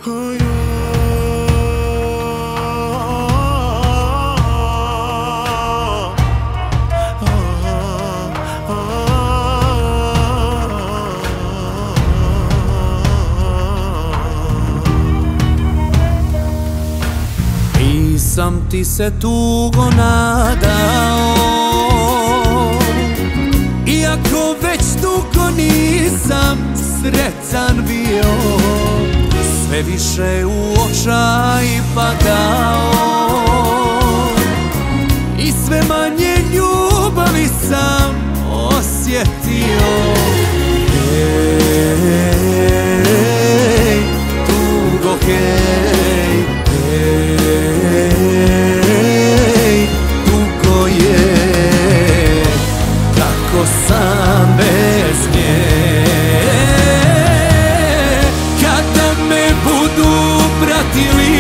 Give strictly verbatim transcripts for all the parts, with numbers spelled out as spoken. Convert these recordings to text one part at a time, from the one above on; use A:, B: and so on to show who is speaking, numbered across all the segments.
A: Nisam ti se tugo nadao, iako već dugo nisam sretan bio. Sve više u očaj padao i sve manje ljubavi sam osjetio. Hej, tugo hej, hej, tugo je, kako sam bez nje. Kada me budu pratili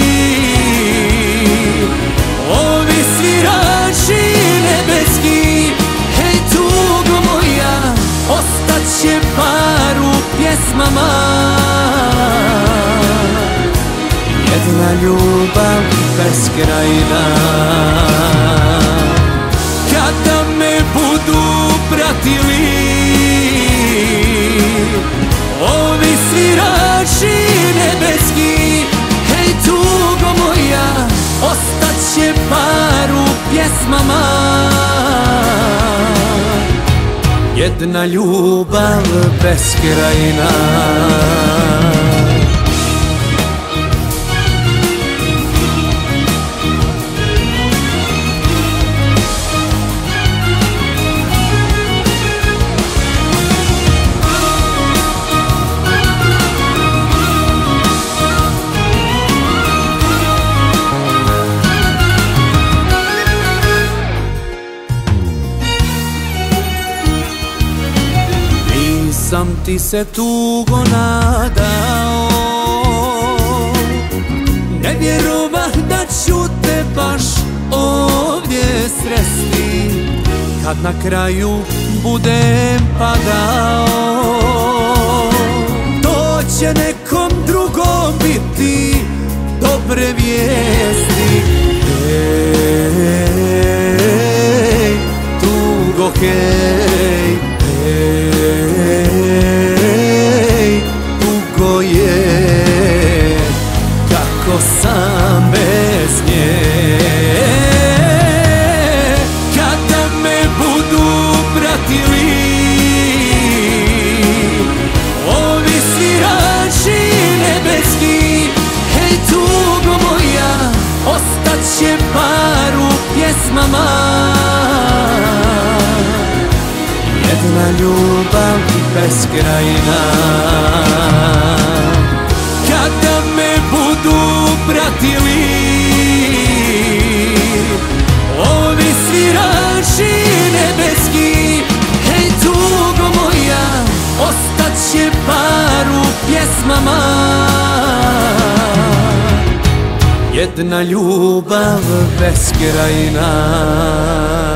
A: ovi svirači nebeski, hej tugo moja, ostaće bar u pjesmama. Jedna ljubav beskrajna. Kada me budu pratili ovi svirači nebeski, hej tugo moja, ostaće bar u pjesmama. Jedna ljubav beskrajna. Nisam ti se tugo nadao, ne vjerovah da ću te baš ovdje sresti. Kad na kraju budem padao, to će nekom drugom biti dobre vijesti. Hej, tugo hej, hej, tugo je, kako sam bez nje. Kada me budu pratili ovi svirači nebeski, hej tugo moja, ostaće bar u pjesmama. Jedna ljubav beskrajna. Kada me budu pratili ovi svirači nebeski, hej tugo moja, ostaće bar u pjesmama. Jedna ljubav beskrajna.